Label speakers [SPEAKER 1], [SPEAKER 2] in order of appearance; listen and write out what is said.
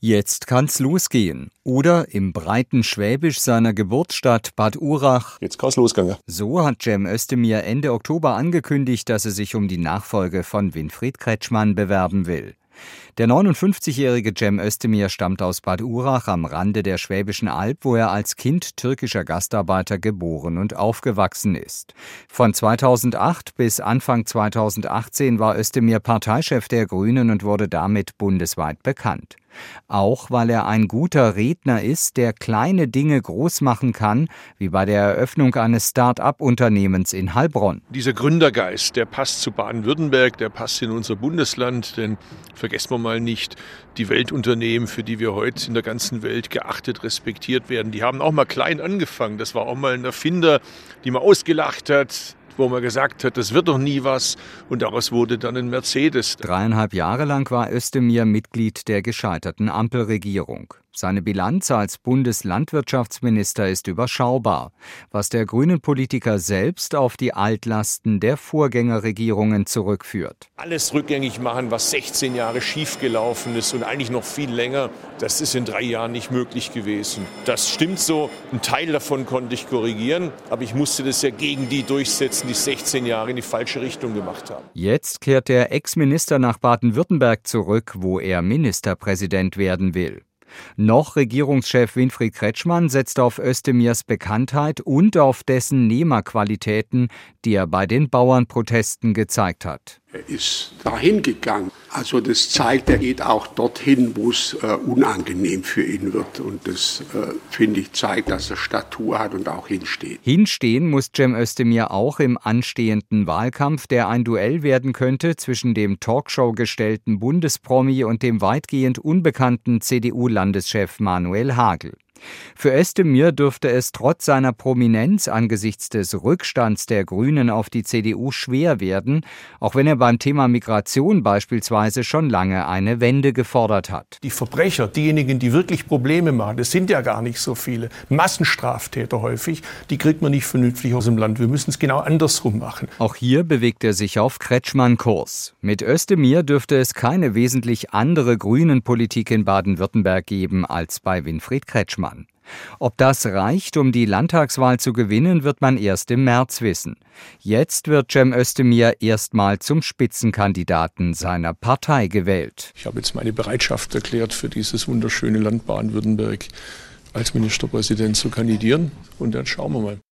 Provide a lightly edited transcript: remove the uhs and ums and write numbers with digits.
[SPEAKER 1] Jetzt kann's losgehen. Oder im breiten Schwäbisch seiner Geburtsstadt Bad Urach.
[SPEAKER 2] Jetzt kann's losgehen.
[SPEAKER 1] So hat Cem Özdemir Ende Oktober angekündigt, dass er sich um die Nachfolge von Winfried Kretschmann bewerben will. Der 59-jährige Cem Özdemir stammt aus Bad Urach am Rande der Schwäbischen Alb, wo er als Kind türkischer Gastarbeiter geboren und aufgewachsen ist. Von 2008 bis Anfang 2018 war Özdemir Parteichef der Grünen und wurde damit bundesweit bekannt. Auch weil er ein guter Redner ist, der kleine Dinge groß machen kann, wie bei der Eröffnung eines Start-up-Unternehmens in Heilbronn.
[SPEAKER 2] Dieser Gründergeist, der passt zu Baden-Württemberg, der passt in unser Bundesland, denn vergessen wir mal nicht, die Weltunternehmen, für die wir heute in der ganzen Welt geachtet, respektiert werden, die haben auch mal klein angefangen. Das war auch mal ein Erfinder, die man ausgelacht hat, wo man gesagt hat, das wird doch nie was, und daraus wurde dann ein Mercedes.
[SPEAKER 1] 3,5 Jahre lang war Özdemir Mitglied der gescheiterten Ampelregierung. Seine Bilanz als Bundeslandwirtschaftsminister ist überschaubar, was der grünen Politiker selbst auf die Altlasten der Vorgängerregierungen zurückführt.
[SPEAKER 2] Alles rückgängig machen, was 16 Jahre schiefgelaufen ist und eigentlich noch viel länger, das ist in 3 Jahren nicht möglich gewesen. Das stimmt so, ein Teil davon konnte ich korrigieren, aber ich musste das ja gegen die durchsetzen, die 16 Jahre in die falsche Richtung gemacht haben.
[SPEAKER 1] Jetzt kehrt der Ex-Minister nach Baden-Württemberg zurück, wo er Ministerpräsident werden will. Noch Regierungschef Winfried Kretschmann setzt auf Özdemirs Bekanntheit und auf dessen Nehmerqualitäten, die er bei den Bauernprotesten gezeigt hat.
[SPEAKER 3] Er ist dahin gegangen. Also das zeigt, er geht auch dorthin, wo es unangenehm für ihn wird. Und das, finde ich, zeigt, dass er Statur hat und auch hinsteht.
[SPEAKER 1] Hinstehen muss Cem Özdemir auch im anstehenden Wahlkampf, der ein Duell werden könnte zwischen dem Talkshow-gestellten Bundespromi und dem weitgehend unbekannten CDU-Landeschef Manuel Hagel. Für Özdemir dürfte es trotz seiner Prominenz angesichts des Rückstands der Grünen auf die CDU schwer werden, auch wenn er beim Thema Migration beispielsweise schon lange eine Wende gefordert hat.
[SPEAKER 4] Die Verbrecher, diejenigen, die wirklich Probleme machen, das sind ja gar nicht so viele, Massenstraftäter häufig, die kriegt man nicht vernünftig aus dem Land. Wir müssen es genau andersrum machen.
[SPEAKER 1] Auch hier bewegt er sich auf Kretschmann-Kurs. Mit Özdemir dürfte es keine wesentlich andere Grünen-Politik in Baden-Württemberg geben als bei Winfried Kretschmann. Ob das reicht, um die Landtagswahl zu gewinnen, wird man erst im März wissen. Jetzt wird Cem Özdemir erstmal zum Spitzenkandidaten seiner Partei gewählt.
[SPEAKER 2] Ich habe jetzt meine Bereitschaft erklärt, für dieses wunderschöne Land Baden-Württemberg als Ministerpräsident zu kandidieren, und dann schauen wir mal.